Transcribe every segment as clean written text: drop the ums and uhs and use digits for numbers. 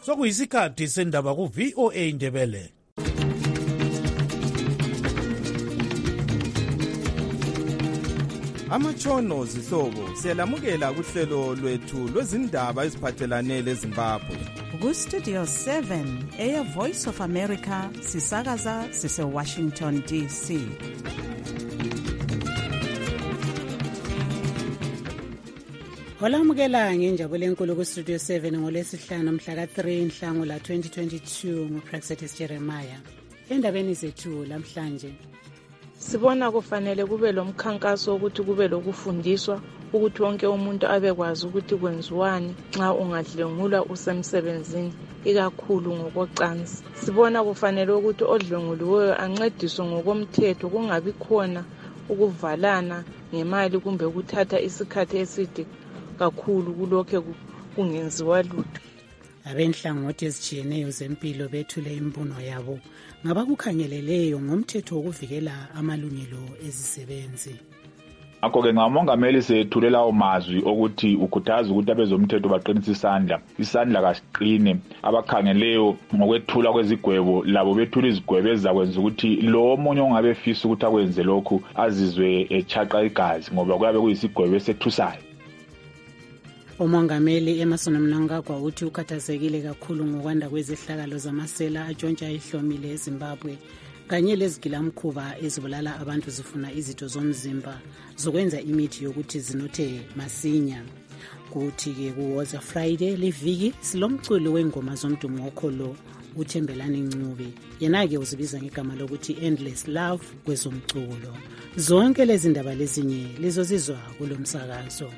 Sokuyisikhathi sendaba ku VOA Indebele. Amatshono zihlobo siyalamukela kuhlelo lwethu lwezindaba eziphathelane leZimbabwe. Ku-Studio 7 Air Voice of America sisakaza sise-Washington DC. Olamukela ngenjabulo enkulu ku-Studio 7 ngolesihlanu mhla ka-3 Nhlangula 2022 nguPraxetis Jeremiah. Endabeni zethu lamhlanje sibona kufanele kube lomkhankaso ukuthi kube lokufundiswa ukuthi wonke umuntu abekwazi ukuthi kwenziwani nxa ungadlengulwa usemsebenzini ikakhulu ngokocansi. Sibona kufanele ukuthi odlenguliweyo ancediswe ngokomthetho, kungabi khona ukuvalana ngemali kumbe ukuthatha isikhathi eside kakhulu kulokho kungenziwa lutho. Abenhlangothi ezitshiyeneyo zempilo bethule imbuno yabo ngabakukhangeleleyo ngomthetho wokuvikela amalungelo ezisebenzi. Ngakho-ke ngamongameli sethulela amazwi okuthi ukhuthaza ukuthi abezomthetho baqinise isandla kasiqine. Abakhangeleyo ngokwethula kwezigwebo labo bethula izigwebo ezizakwenza ukuthi lo omunye ongabe efisa ukuthi akwenze lokhu azizwe echaqa igazi ngoba kuyabe kuyisigwebo esethusayo. Umongameli Emmerson Mnangagwa uthi ukhathazekile kakhulu ngokwanda kwezehlakalo zamasela atshontsha ihlomile eZimbabwe kanye lezigilamkhuba ezibulala abantu zifuna izitho zomzimba zokwenza imithi yokuthi zinothe masinya. Kuthi-ke kuwoza Friday liviki silomculo wengoma zomdumo wokholo uThembelani Ncube, yena-ke uzibiza ngegama lokuthi Endless Love kwezomculo. Zonke lezi ndaba lezinye lizozizwa kulo msakazo.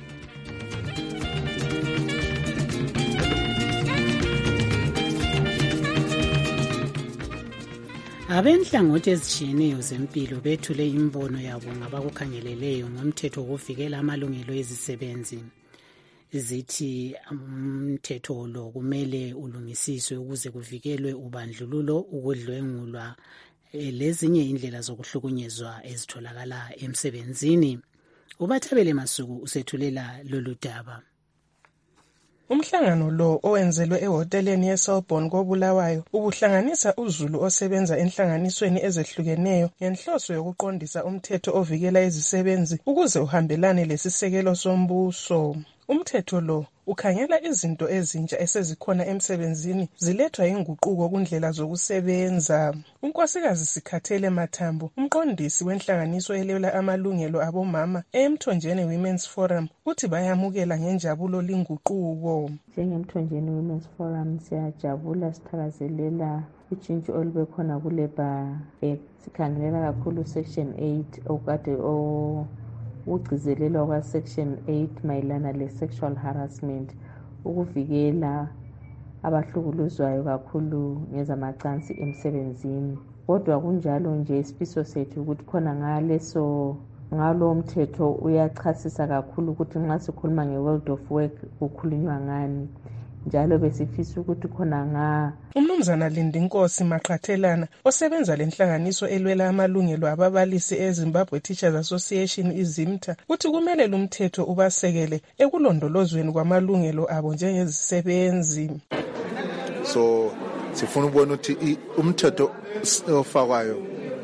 Abenhlangothi ezitshiyeneyo zempilo bethule imbono yabo ngabakukhangeleleyo ngomthetho wokuvikela amalungelo ezisebenzi. Zithi umthetho lo kumele ulungisiswe ukuze kuvikelwe ubandlululo, ukudlwengulwa lezinye indlela zokuhlukunyezwa ezitholakala emsebenzini. Ubathabele Masuku usethulela lolu daba. Umhlangano lo owenzelwe ehoteleni yeSelborne koBulawayo ubuhlanganisa uZulu osebenza enhlanganisweni ezehlukeneyo ngenhloso yokuqondisa umthetho ovikela izisebenzi ukuze uhambelane lesisekelo sombuso. Umthetho lo ukhangela izinto ezintsha esezikhona emsebenzini zilethwa inguquko kundlela zokusebenza. uNkosikazi Sikhathele Mathambo, umqondisi wenhlanganiso elwela amalungelo abomama eMthonjeni Women's Forum, uthi bayamukela ngenjabulo linguquko. NjengeMthonjeni Women's Forum siyajabula sithakazelela utshintsho olube khona kuLabor Act. Sikhangelela kakhulu section 8 okade ukugcizelelwa kwa-section 8 mayelana le-sexual harassment, ukuvikela abahlukuluzwayo kakhulu ngezamacansi emsebenzini. Kodwa kunjalo nje isifiso sethu ukuthi khona ngalo mthetho uyachasisa kakhulu ukuthi nxa sikhuluma nge-World of Work kukhulunywa ngani, njalo besifisa ukuthi khona Umnumzana Lindinkosi Maqhathelana osebenza lenhlanganiso elwela amalungelo ababalisi eZimbabwe Teachers Association iZimta uthi kumele lumthetho ubasekele ekulondolozweni kwamalungelo abo njengezisebenzi. So sifuna ukubona ukuthi umthetho ofakwayo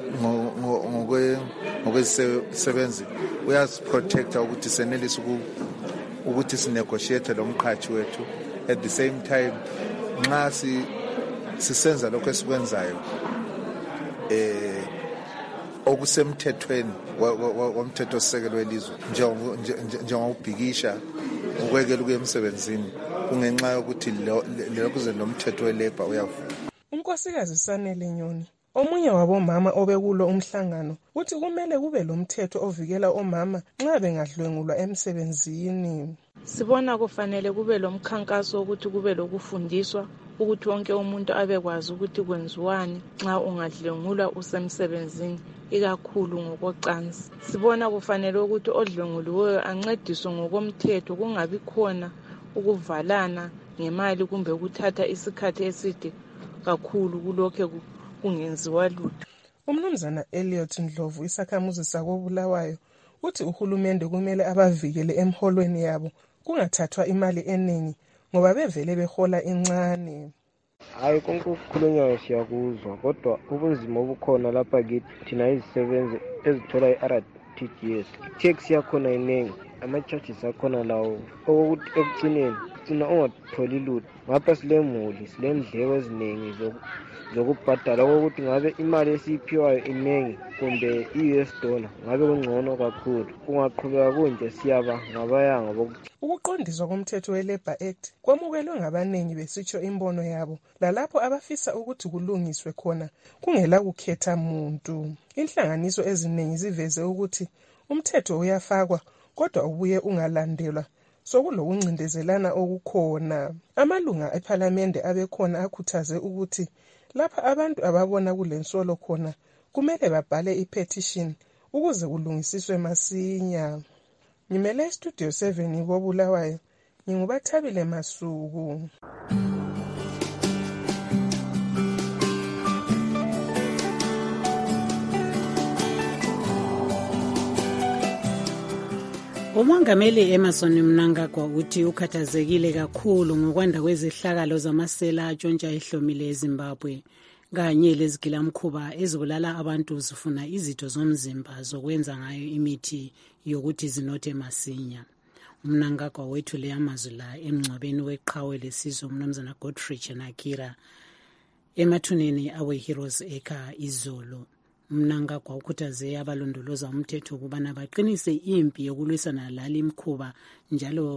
ngokwezisebenzi uyasiprotecta ukuthi senelise ukuthi sinegotiate lo mqhathi wethu. At the same time nxa sisenza lokho esikwenzayo okusemthethweni womthetho sisekelo welizwe njengokubhikisha ukwekela ukuya emsebenzini kungenxa yokuthi lokho nomthetho welabor uyavuma. uNkosikazi Sanele Nyoni, omunye wabomama obekulo umhlangano, uthi kumele kube lomthetho ovikela omama nxa bengadlwengulwa emsebenzini. Sibona kufanele kube lomkhankaso ukuthi kube lokufundiswa ukuthi wonke umuntu abekwazi ukuthi kwenziwani nxa ungadlengulwa usemsebenzini ikakhulu ngokocansi. Sibona kufanele ukuthi odlenguliweyo ancediswe ngokomthetho, kungabi khona ukuvalana ngemali kumbe ukuthatha isikhathi eside kakhulu kulokho kungenziwa lutho. Umnumzana Elliot Ndlovu, isakhamuzi sakoBulawayo, uthi uhulumende kumele abavikele emholweni yabo kungathathwa imali eningi ngoba bevele behola incane. Hayi konke ukukhulunywayo siyakuzwa, kodwa ubunzima obukhona lapha kithi thina izisebenzi ezithola i-RTGS, i-tax yakhona iningi, ama-charges akhona lawo, okokuthi ekucineni gcina ungatholi lutho. Ngapha silemuli, silendleko eziningi zokubhadala, okokuthi ngabe imali esiyiphiwayo iningi kumbe i-US dollar ngabe kungcono kakhulu. Kungaqhubeka kunje siyaba ngabayanga Ukuqondiswa komthetho we-Labour Act kwamukelwe ngabaningi besitsho imbono yabo, lalapho abafisa ukuthi kulungiswe khona kungela kukhetha muntu. Inhlanganiso eziningi ziveze ukuthi umthetho uyafakwa kodwa ubuye ungalandelwa, sokulokuncindezelana okukhona. Amalunga ephalamende abekhona akhuthaze ukuthi lapha abantu ababona kulensolo khona kumele babhale i-petition ukuze kulungisiswe masinya. Ngimele iStudio 7 koBulawayo, nginguBathabile Masuku. Umongameli Emmerson Mnangagwa uthi ukhathazekile kakhulu ngokwanda kwezehlakalo zamasela atshontsha ihlomile eZimbabwe kanye lezigilamkhuba ezibulala abantu zifuna izitho zomzimba zokwenza ngayo imithi yokuthi zinothe masinya. Mnangagwa wethule amazwi la emngcwabeni weqhawe lesizwe uMnumzana Godfrey Chenakira emathuneni awe-Heroes Acre izolo. Mnangagwa ukhuthaze abalondoloza umthetho ukubana baqinise impi yokulwisana lali mkhuba njalo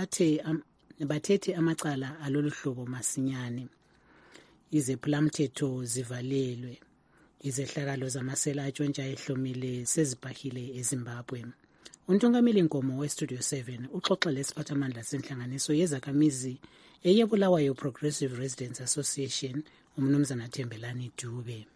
bathethe amacala alolu hlobo masinyane. Izephulamthetho zivalelwe. Izehlakalo zamasela atshontsha ehlomile sezibhahile eZimbabwe. Untungameli Nkomo weStudio 7 uxoxa lesiphathamandla senhlanganiso yezakhamizi eyeBulawayo Progressive Residents Association uMnumzana Thembelani Dube.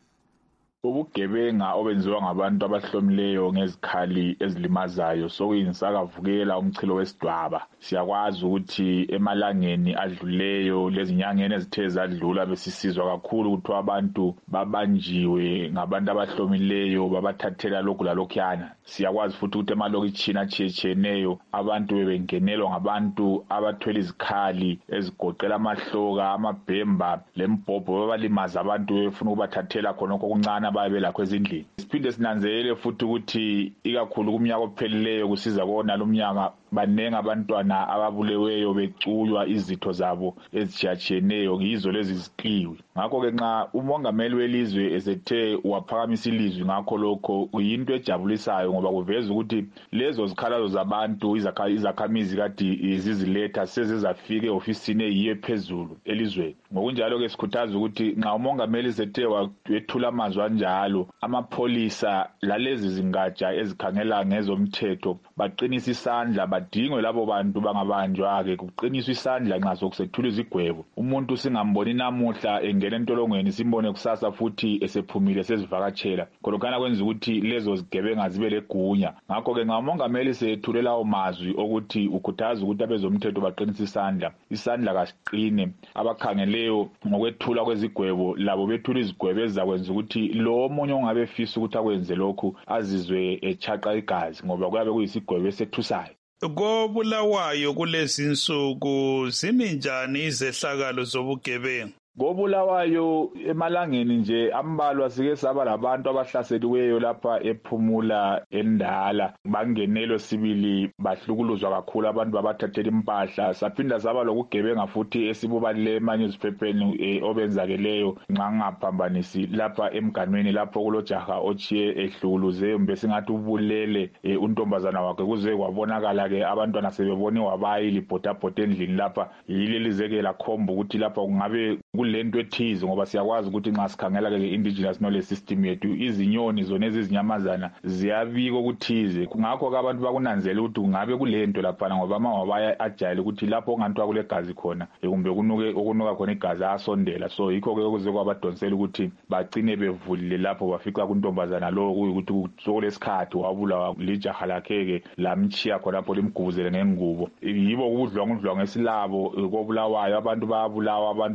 Ubugebenga obenziwa ngabantu abahlomileyo ngezikhali ezilimazayo sokuyinsakavukela umchilo wesidwaba. Siyakwazi ukuthi emalangeni adluleyo lezinyangeni ezithe zadlula besisizwa kakhulu ukuthi abantu babanjiwe ngabantu abahlomileyo babathathela lokhu lalokhuyana. Siyakwazi futhi ukuthi emalokitshini atshiyeneyo abantu bebengenelwa ngabantu abathwele izikhali ezigoqela amahloka, amabhemba lembhobho babalimaza abantu befuna ukubathathela khonokho okuncane ababelakho ezindlini. Siphinde sinanzelele futhi ukuthi ikakhulu kumnyaka ophelileyo kusiza kona lo mnyaka banengi abantwana ababuleweyo becuywa izitho zabo ezitshiyatshiyeneyo yizo lezi ziqiwe. Ngakho-ke nxa umongameli welizwe esethe waphakamisa ilizwi ngakho lokho kuyinto ejabulisayo ngoba kuveza ukuthi lezo zikhalazo zabantu izakhamizi kade ziziletha sezizafika e-ofisini eyiyo phezulu elizweni. Ngokunjalo-ke sikhuthaza ukuthi nxa umongameli sethe wethula amazwi anjalo, amapholisa lalezi zingatsha ezikhangela ngezomthetho baqinisa isandla, badingwe labo bantu bangabanjwa-ke kuqiniswa isandla nxa sokusethula izigwebo. Umuntu singamboni namuhla engena entolongweni simbone kusasa futhi esephumile sezivakatshela. Khonokana kwenza ukuthi lezo zigebenga zibe legunya. Ngakho-ke nxa umongameli sethule lawo mazwi okuthi ukhuthaza ukuthi abezomthetho baqinisa isandla kasiqine. Abakhangeleyo ngokwethula kwezigwebo labo bethula izigwebo ezizakwenza ukuthi lo omunye ongabe efisa ukuthi akwenze lokhu azizwe echaqa igazi ngoba kuyabe kuyisigwebo esethusayo. KoBulawayo kulezi insuku zimi njani izehlakalo zobugebengu? KoBulawayo emalangeni nje ambalwa sike saba labantu abahlaseliweyo lapha ePhumula eNdala, bangenelo sibili bahlukuluzwa kakhulu abantu babathathela impahla. Saphinda saba lokugebenga futhi esibubale emanyuziphepheni obenzakeleyo nxa ngaphambanisi lapha emganweni lapho kulojaha ochiye ehlukuluze mbe singathi ubulele untombazana wakhe kuze kwabonakala ke abantwana sebebone wabayili bhothabhotha endlini lapha. Yile lizekela khomba ukuthi lapha kungabe lento ethize ngoba siyakwazi ukuthi nxa sikhangela ke indigenous knowledge system yethu izinyoni zona ezinyamazana ziyabika ukuthize. Ngakho ke abantu bakunanzela ukuthi kungabe kulento lapha ngoba amawabaya ajayele ukuthi lapho ongantu akule gazi khona kumbe okunuka khona igazi asondela. So yikho ke ukuze kwabadonsela ukuthi bagcine bevulile lapho bafica kuntombazana lo kuyikuthi sokulesikhathi wabulawa lijaha lakhe ke lamchiya khona lapho limgubuzele ngengubo. Yibo ukudlwa ngesilabo koBulawayo abantu bayabulawa, abantu bangena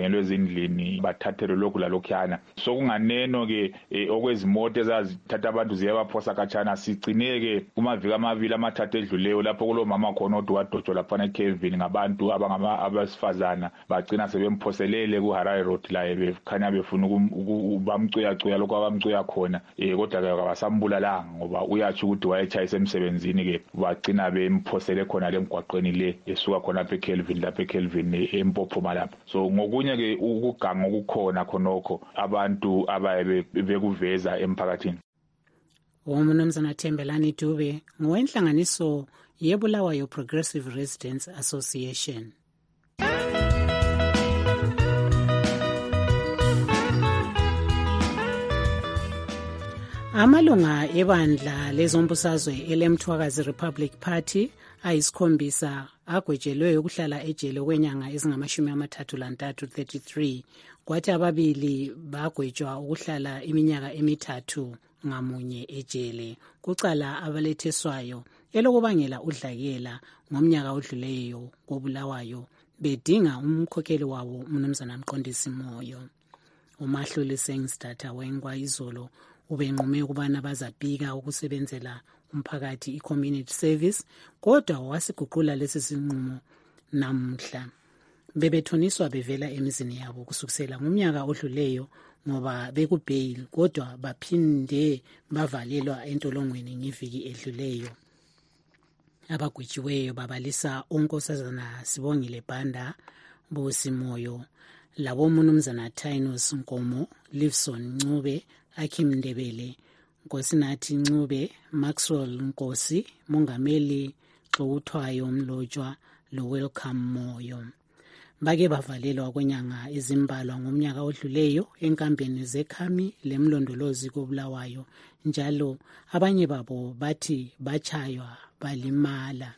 bavunyelwe ezindlini bathathelwe lokhu lalokhuyana. Sokunganeno-ke okwezimoto ezazithatha abantu ziyabaphosa khatshana sigcineke kumaviki amabili amathathu edluleyo lapho kulomama khona odwa wadotshwa laphana eKevin ngabantu abesifazana bagcina sebemphoselele kuHarare Road laye bekhanya befuna bamcuyacuya lokho abamcuya khona kodwa-ke kabasambulalanga ngoba uyatsho ukuthi wayetshayisa emsebenzini-ke bagcina bemphosele khona lemgwaqweni le esuka khona lapha eKelvin eMpophoma lapha. So ngokunye-ke ukuganga okukhona khonokho abantu abaye bekuveza emphakathini. Umnumzana Thembelani Dube ngowenhlanganiso yeBulawayo Progressive Residents Association. Amalunga ebandla lezombusazwe elemthwakazi Republic Party ayisikhombisa agwejelwe ukuhlala ejele kwenyanga ezingama-33 33, kwathi ababili bagwetshwa ukuhlala iminyaka emithathu ngamunye ejele kucala abaletheswayo elokubangela udlakela ngomnyaka odluleyo koBulawayo bedinga umkhokheli wabo umnumzana Mqondisi Moyo. uMahluli Sengsdatha wengwa izolo ubenqume ukubana bazabika ukusebenzela umphakathi i-community service, kodwa wasiguqula lesi sinqumo namhla. Bebethoniswa bevela emizini yabo kusukisela ngomnyaka odluleyo ngoba bekubail, kodwa baphinde bavalelwa entolongweni ngeviki edluleyo. Abagwetshiweyo babalisa uNkosazana Sibongile Banda, Busi Moyo, labo mnumzana Tynus Nkomo, Livson Ncube, Akim Ndebele, Nkosinathi Ncube, Maxwell Nkosi, Mongameli Xouthwayo Mlotshwa lo Welcome Moyo. Bake bavalelwa kwenyanga ezimbalwa ngomnyaka odluleyo enkambeni zekhami lemlondolozi koBulawayo, njalo abanye babo bathi bachaywa balimala.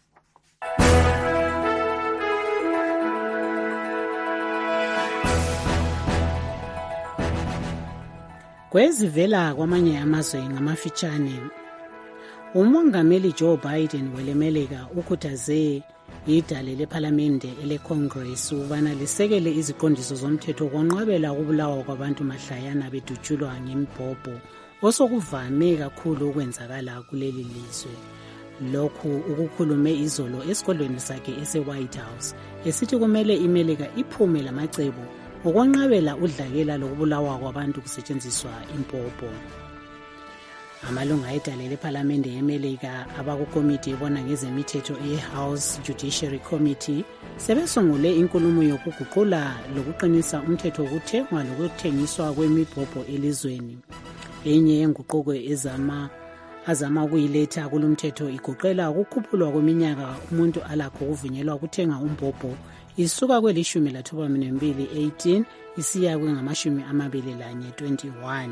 Kwezivela kwamanye amazwe ngamafitshane, umongameli Joe Biden welemeleka ukhuthaze idale lephalamende eleCongress ukubana lisekele iziqondiso zomthetho konqabela ukubulawa kwabantu mahlayana bedutshulwa ngembhobho osokuvame kakhulu ukwenzakala kuleli lizwe. Lokhu ukukhulume izolo esikolweni sakhe ese-White House esithi kumele imelika iphume lamacebo ukwenqabela udlakela lokubulawa kwabantu kusetshenziswa impopho. Amalunga edale lephalamende yemelika abakukomiti ebona ngezemithetho e-House Judiciary Committee sebesungule inkulumo yokuguqula lokuqinisa umthetho wokuthengwa lokuthengiswa kwemibhobho elizweni. Enye yenguquko azama ukuyiletha kulumthetho igoqela ukukhuphulwa kweminyaka umuntu alakho ukuvunyelwa ukuthenga umbhobho isuka kweli-12 18 isiya kwengama-21 21.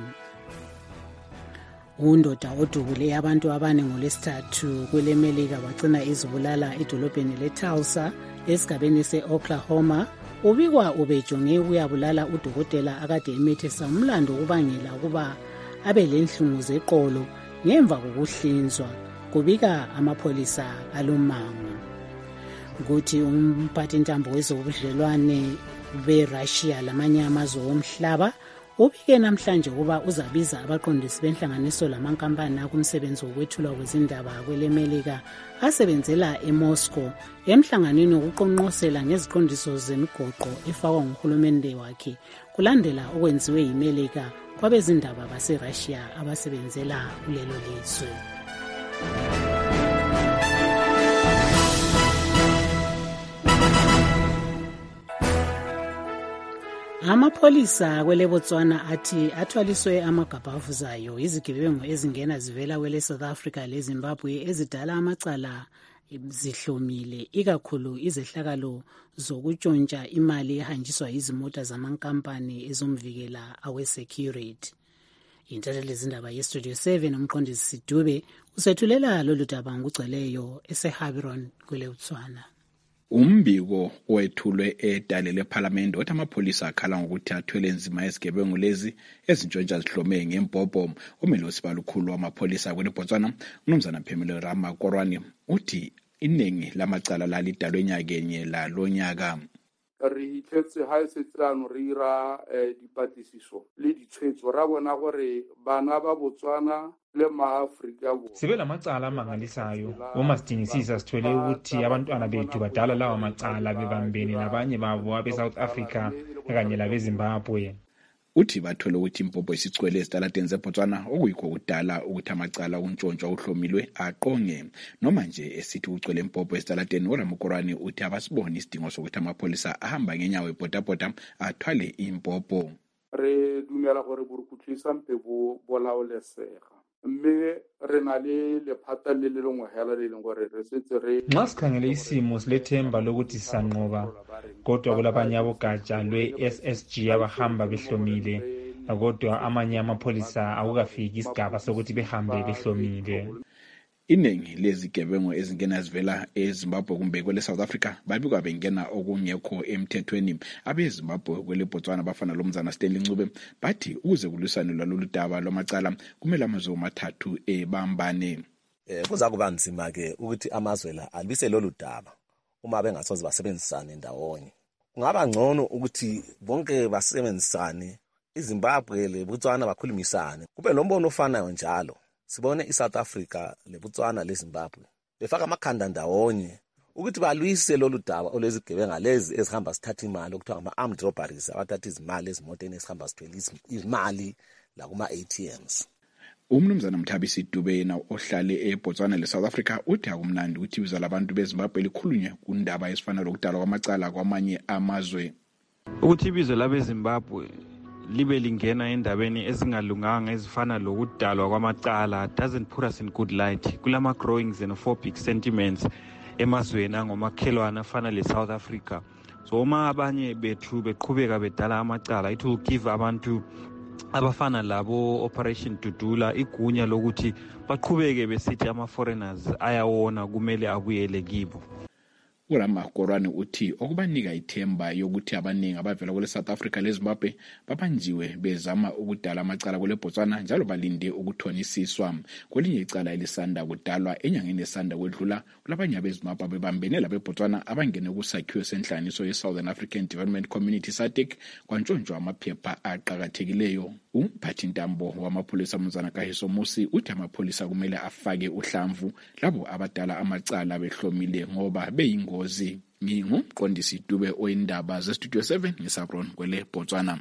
Undoda odubule abantu abane ngolesithathu kwelemelika wagcina izibulala edolobheni leTulsa esigabeni se-Oklahoma. Ubikwa ubejonge ukuyabulala udokotela akade emethesa umlando ukubangela ukuba abe lenhlungu zeqolo ngemva kokuhlinzwa, kubika amapholisa alomango. Kuthi umphathintambo wezobudlelwane beRussia lamanye amazwe omhlaba ubike namhlanje ukuba uzabiza abaqondisi benhlanganiso lamankampani akumsebenzi wokwethulwa kwezindaba kwelemelika asebenzela eMoscow emhlanganweni wokuqonqosela ngeziqondiso zemigoqo efakwa nguhulumende wakhe kulandela okwenziwe yimelika kwabezindaba baseRussia abasebenzela kulelo lizwe. Amapholisa kweleBotswana athi athwaliswe amagabha avuzayo izigebengu ezingena zivela kwele South Africa leZimbabwe ezidala amacala zihlomile, ikakhulu izehlakalo zokutshontsha imali ehanjiswa izimota zamankampani ezomvikela awe-security. Intatheli zindaba yeStudio 7 umqondisi Sidube usethulela lolu daba ngugcweleyo eseHabiron kweleBotswana. Umbiko wethulwe edale lephalamende othi amapholisa akhala ngokuthi athwele nzima izigebengu lezi ezintshontsha zihlome ngembhobho. Umelosi balukhulu wamapholisa kweleBotswana umnumzana Phemelo Ramakorwane uthi iningi lamacala lalidalwe nyakenye lalonyaka. re hitlhetse ha e setse ano re ira dipatlisiso le ditshwetso ra bona gore bana ba Botswana le maAfrika sibe lamacala amangalisayo uma sidingisisa sithwele ukuthi abantwana bethu badala lawa macala bebambene nabanye babo abe-South Africa kanye labeZimbabwe. Uthi bathole ukuthi impompo isicwele esitalateni zeBotswana okuyikho kudala ukuthi amacala ontshontshwa uhlomilwe aqonge noma nje esithi ucwele impompo esitalateni. uRamukorwane uthi abasiboni isidingo sokuthi amapholisa ahamba ngenyawo ebhodabhoda athwale impompo. Re dumela gore borukhutlisa mpe bo bolaolesega mme re na le lephata le le lengwe hela le leng gore re setse re nxa sikhangele isimo silethemba lokuthi sisanqoba kodwa kulabanye abogatsha lwe-SSG abahamba behlomile kodwa amanye amapholisa akukafiki isigaba sokuthi behambe behlomile. Iningi lezigebengu ezingena zivela eZimbabwe kumbe kwele South Africa babikwa bengena okungekho emthethweni. abeZimbabwe kwele Botswana bafana lomzana Stanley Ncube bathi ukuze kulisane lolu daba lwamacala kumele amazwe amathathu ebambane. Kuza kuba nzima ke ukuthi amazwe la alibise lolu daba uma bengasoze basebenzisane ndawonye. Kungaba ngcono ukuthi bonke basebenzisane, iZimbabwe le Botswana bakhulumisane. Kube lombono ofanayo njalo. Sibone iSouth Africa leBotswana leZimbabwe befaka amakhanda ndawonye ukuthi balwise lolu daba olezigebenga lezi ezihamba sithatha imali okuthiwa ama-armed robberies, abathatha izimali ezimoteni ezihamba sithwele imali la kuma-ATMs. Umnumzana Mthabisi Dube yena ohlale eBotswana leSouth Africa uthi akumnandi ukuthi ibizo labantu beZimbabwe likhulunywe kundaba esifana lokudalwa kwamacala kwamanye amazwe. Ukuthi ibizo labeZimbabwe libe lingena endabeni ezingalunganga ezifana lokudalwa kwamacala doesn't put us in good light. Kulama growing xenophobic sentiments emazweni angomakhelwana afana leSouth Africa. So uma abanye bethu beqhubeka bedala amacala, it will give abantu abafana labo Operation Dudula igunya lokuthi baqhubeke besithi ama-foreigners ayawona kumele abuyele kibo. uRamukorwane uthi okubanika ithemba yokuthi abaningi abavela kwele South Africa leZimbabwe babanjiwe bezama ukudala amacala kwele Botswana njalo balinde ukuthonisiswa. Kwelinye icala elisanda kudalwa enyangeni esanda kwedlula kulabanye abeZimbabwe bebambene labeBotswana abangene kusakhiwo senhlaniso ye-Southern African Development Community SADC kwantshontshwa amaphepha aqhakathekileyo. Umphathintambo wamapholisa Mzana Kahiso Musi uthi amapholisa kumele afake uhlamvu labo abadala amacala behlomile ngoba beyingozi. Ngingumqondisi Dube oyindaba zeStudio 7 ngisabron kwele Botswana.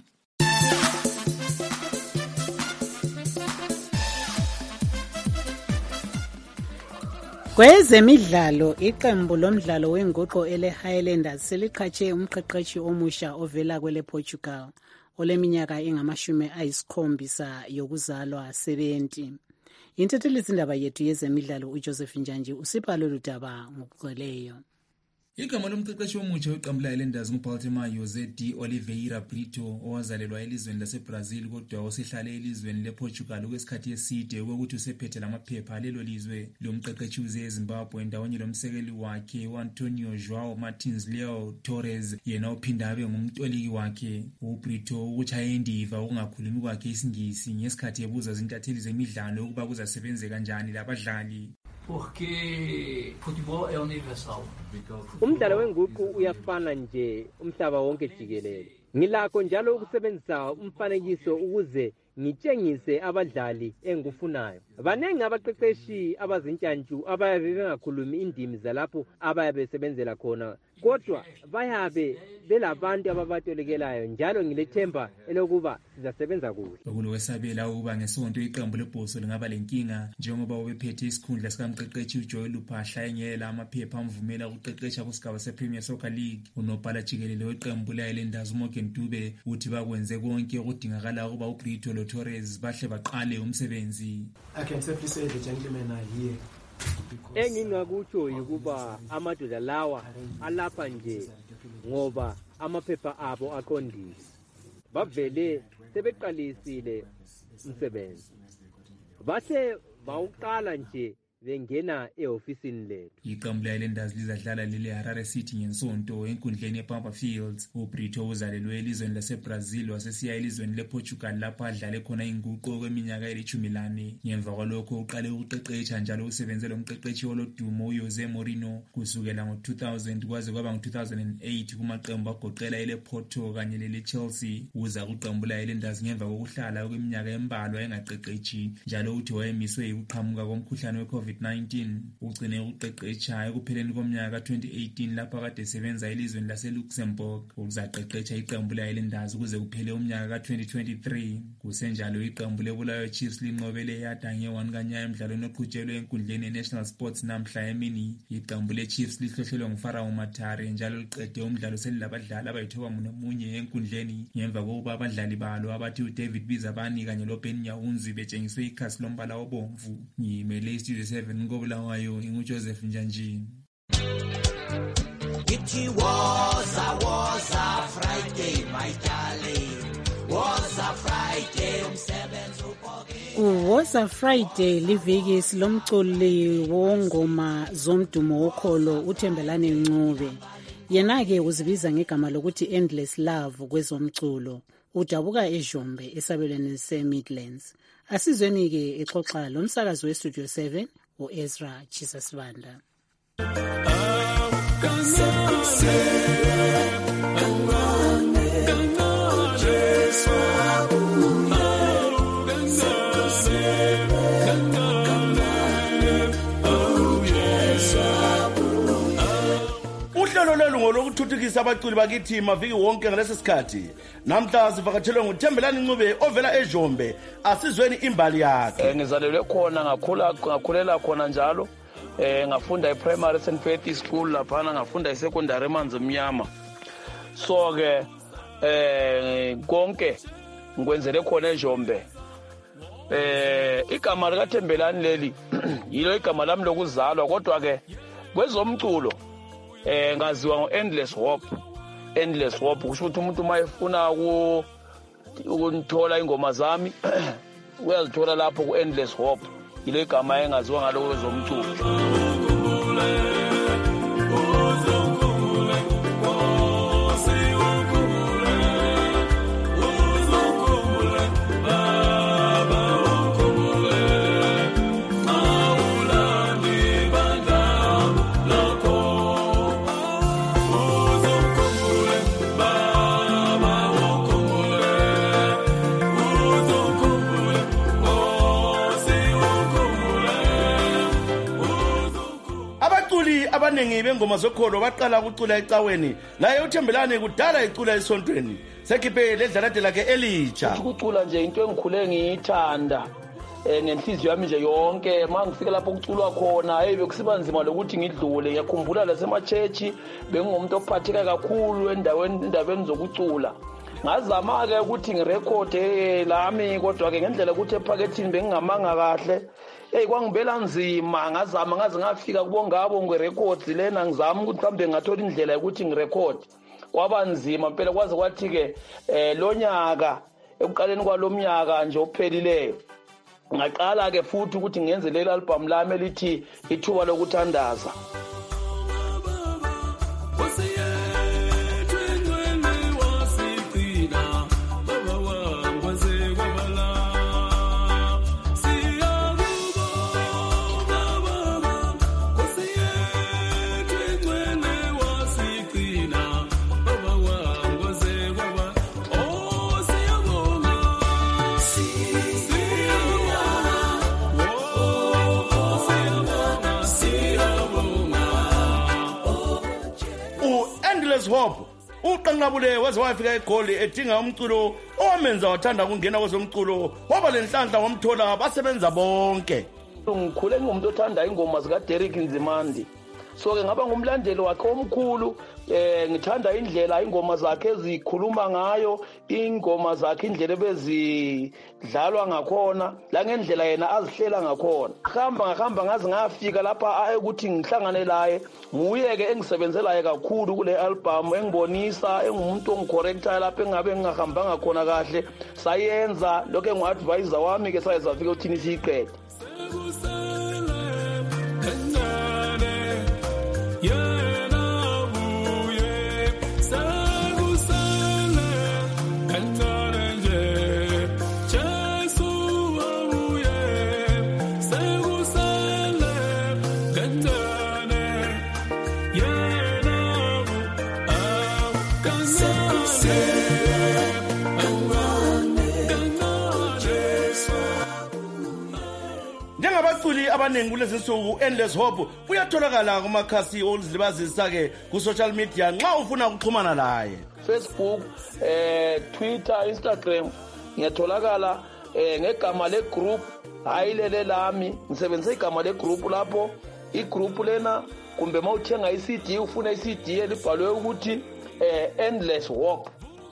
Kwezemidlalo, iqembu lomdlalo wenguqu ele-Highlanders seliqhatshe umqeqeshi omusha ovela kwele Portugal oleminyaka engama-70 yokuzalwa 70. Inthethelizindaba yethu yezemidlalo uJoseph Njanji usipha lolu daba ngokugcweleyo. Igama lomqeqeshi omutsha weqembu le-Highlanders nguBaltimore José de Oliveira Brito owazalelwa elizweni laseBrazil kodwa osehlale elizweni lePortugal okwesikhathi eside ukuthi usephethe lamaphepha alelo lizwe. Lo mqeqeshi uze eZimbabwe ndawonye lomsekeli wakhe uAntonio João Martins Leo Torres yena ophinda abe ngumtoliki wakhe. uBrito ukuchaya indiva ukungakhulumi kwakhe isingisi ngesikhathi ebuza izintatheli zemidlalo ukuba kuzasebenze kanjani labadlali. Porque futebol é universal. Umdlalo wenguqu uyafana nje umhlaba wonke jikelele. Ngilakho njalo ukusebenzisa umfanekiso ukuze ngitshengise abadlali engufunayo. Banengi abaqeqeshi abazintshantshu abayabe bengakhulumi indimi zalapho abayabe besebenzela khona, kodwa bayabe belabantu ababatolekelayo njalo ngilethemba elokuba sizasebenza kuhle. Okulowesabela ukuba ngesonto iqembu lebhoso lingaba lenkinga njengoba ubephethe isikhundla sikamqeqeshi uJoel Luphahla engela amaphepha amvumela ukuqeqesha kusigaba sePremier Soccer League. Unobhala jikelele weqembu le-Highlanders uMorgan Dube uthi bakwenze konke okudingakala ukuba uBrito Torres bahle baqale umsebenzi. I can safely say the gentlemen are here. Engingakutsho ukuba amadoda lawa alapha nje ngoba amaphepha abo aqondile. Bavele sebeqalisile umsebenzi. Bathe bawuqala nje bengena ehofisini lethu. Iqembu le-Islanders lizadlala lile-Harare City ngensonto enkundleni ye-Pampa Fields. uBrito uzalelwe elizweni laseBrazil wasesiya elizweni lePortugal lapho adlale khona inguqu kweminyaka eli-14. Ngemva kwalokho uqale ukuqeqetsha njalo usebenze lomqeqeshi wolodumo uJose Mourinho kusukela ngo-2000 kwaze kwaba ngo-2008 kumaqembu agoqela elePorto kanye lele-Chelsea. Uza kuqembu le-Islanders ngemva kokuhlala kweminyaka embalwa engaqeqetshi njalo uthi wayemiswe ukuqhamuka komkhuhlane we-COVID-19. Ugcine ukuqeqetsha ekupheleni komnyaka ka-2018 lapho kade esebenza elizweni lase-Luxembourg. Uzaqeqetsha iqembu le-Islanders kuze kuphele umnyaka ka-2023. Kusenjalo iqembu leBulawayo Chiefs linqobele yada nge-1 kanyaya emdlalweni oqhutshelwe enkundleni ye-National Sports namhla emini. Iqembu le-Chiefs lihlohlelwe nguFarao Matare njalo liqede umdlalo selilabadlali abayi-9 enkundleni ngemva kokuba abadlali balo abathi uDavid Bizabani kanye loBen Nyahunzi betshengiswe ikhasi lombala obomvu. Ngimele iStudio 7 koBulawayo inguJoseph Njanjini. It was a Friday, my darling. Was a Friday umsebenzi uphokile. Was a Friday liviki silomculi wongoma zomdumo wokholo uThembelani Ncube. Yena-ke uzibiza ngegama lokuthi Endless Love kwezomculo. Udabuka eJombe esabelweni se-Midlands. Asizweni-ke exoxa lo msakazi weStudio 7 uEzra Chisasibanda. Uhlelo lolu ngolokuthuthukisa abaculi bakithi maviki wonke ngalesi sikhathi. Namhla sivakatshelwe nguThembelani Ncube ovela eJombe. Asizweni imbali yakhe. Ngizalelwe khona ngakhulela khona njalo. Ngafunda i-primary St Faith School laphana ngafunda i-secondary emanzi mnyama. So ke konke ngikwenzele khona eJombe. Igama likaThembelani leli yilo igama lami lokuzalwa kodwa ke kwezomculo ngaziwa ngo-Endless Hope. Endless Hope kusho ukuthi umuntu mayefuna ukunithola ingoma zami uyazithola lapho ku-Endless Hope. Yilo igama engaziwa ngalo kwezomculo. Abaningi bengoma zokholo baqala ukucula ecaweni laye uThembelani kudala ecula esontweni sekhiphe ledlalade lakhe elitsha. Ukucula nje into engikhule ngiyithanda ngenhliziyo yami nje yonke. Mangifika lapho kuculwa khona bekusiba nzima lokuthi ngidlule. Ngiyakhumbula lasemachechi bengumuntu ophatheka kakhulu endabeni zokucula. Ngazama ke ukuthi ngirekhode lami kodwa ke ngendlela ukuthi ephakethini bengingamanga kahle. Kwangibela nzima ngazama ngaze ngafika kubongabo ngerecords lena ngizama ukuthi mhlambe ngathola indlela yokuthi ngirecord. Kwaba nzima phela kwaze kwathi ke lo nyaka ekuqaleni kwalomnyaka nje ophelileyo ngaqala ke futhi ukuthi ngenze leli album lami elithi Ithuba Lokuthandaza. Hope uqanqabule waze wafika eGoli edinga umculo omenza wathanda ukungena kwezomculo waba lenhlanhla wamthola basebenza bonke. Ngikhule ngumuntu othanda ingoma zika Derek Nzimande. So ke ngaba ngumlandeli wakhe omkhulu. Ngithanda indlela ingoma zakhe ezikhuluma ngayo, ingoma zakhe indlela ebezidlalwa ngakhona, la ngendlela yena azihlela ngakhona. Ngahamba ngaze ngafika lapha ukuthi ngihlangane laye, nguye ke engisebenzelayo kakhulu kule album, engibonisa engumuntu ongicorrecta lapha engabe ngingahambanga khona kahle. Sayenza lokho engu-advisor wami ke sayezafika uthini siyiqede. Njengabaculi abaningi kulezi nsuku Endless Hope uyatholakala kumakhasi okuzilibazisa ke ku social media nxa ufuna ukuxhumana laye. Facebook, Twitter, Instagram ngiyatholakala ngegama le group hayi lele lami ngisebenzisa igama le group lapho igroup lena kumbe mawuthenga iCD ufuna iCD elibhalwe ukuthi Endless Hope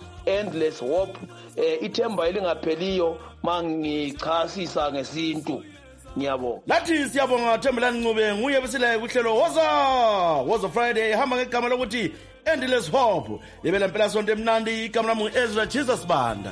ithemba elingapheliyo mangichasisa ngesintu. Ngiyabonga. Lathi siyabonga Thembelani Ncube nguye besilaye kuhlelo Woza Friday hamba ngegama lokuthi Endless Hope. Libela impela sonto emnandi igama lami Ezra Jesus Banda.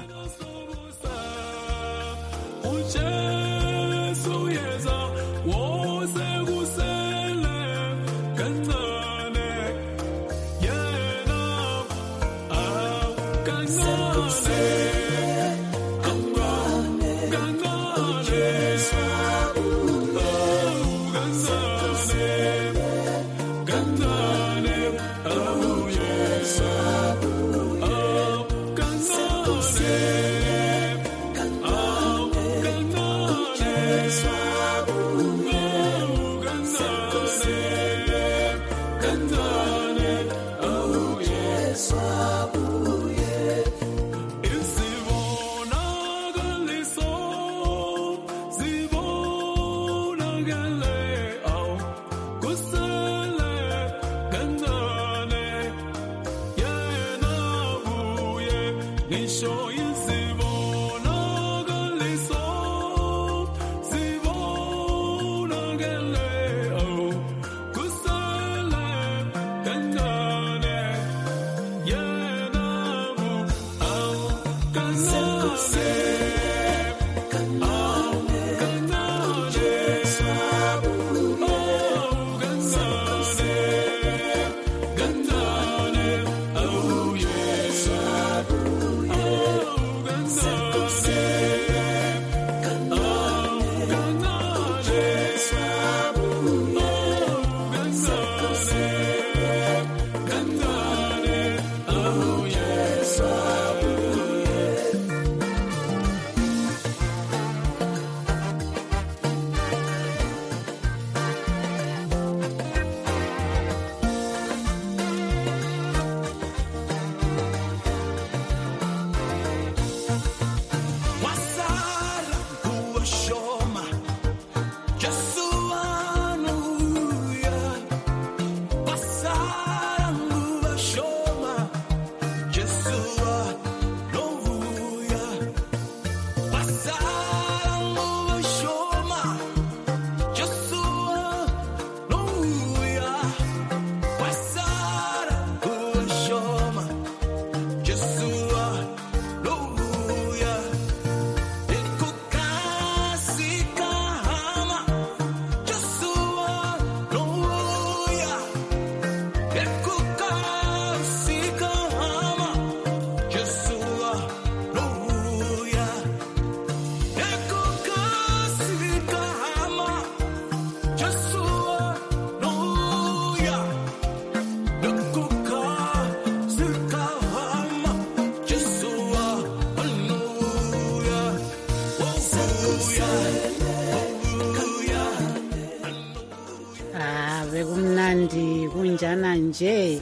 Bekumnandi kunjana nje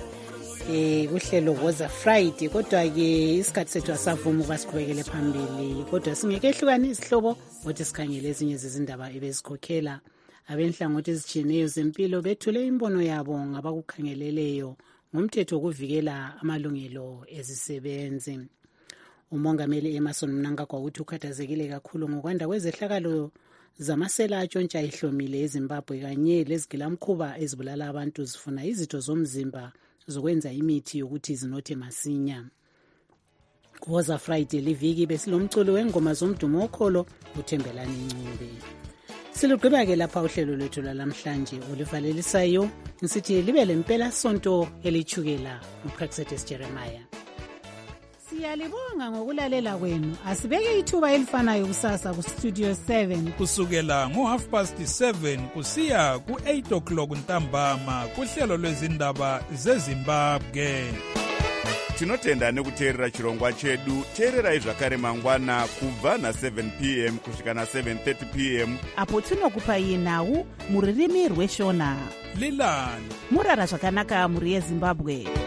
kuhlelo Woza Friday kodwa ke isikhathi sethu asavuma ukasiqhubekele phambili kodwa singeke ehlukane izihlobo ukuthi sikhangele ezinye zezindaba ebezikhokhela abenhlangothi ezitshiyeneyo zempilo bethule imbono yabo ngabakukhangeleleyo ngomthetho wokuvikela amalungelo ezisebenzi. Umongameli Emerson Mnangagwa uthi ukhathazekile kakhulu ngokwanda kwezehlakalo zamasela atshontsha ihlomile eZimbabwe kanye lezigilamkhuba ezibulala abantu zifuna izitho zomzimba zokwenza imithi yokuthi zinothe masinya. Woza Friday liviki besilomculo wengoma zomdumo okholo uThembelani Ncube. Silugqiba ke lapha uhlelo lwethu lamhlanje olivalelisayo nsithi libe lempela sonto elichukela uPraxedes Jeremiah. Siyalibonga ngokulalela kwenu. Asibeke ithuba elifanayo kusasa ku Studio 7 kusukela ngo7:30 kusiya ku8 o'clock ntambama kuhlelo lwezindaba zeZimbabwe. tinotenda nekuteerera chirongwa chedu. Teererai zvakare mangwana kubva na7 p.m. kusvika na7:30 p.m. apo tinokupai nhau muririmi rweshona. Lilani murara zvakanaka muri yeZimbabwe.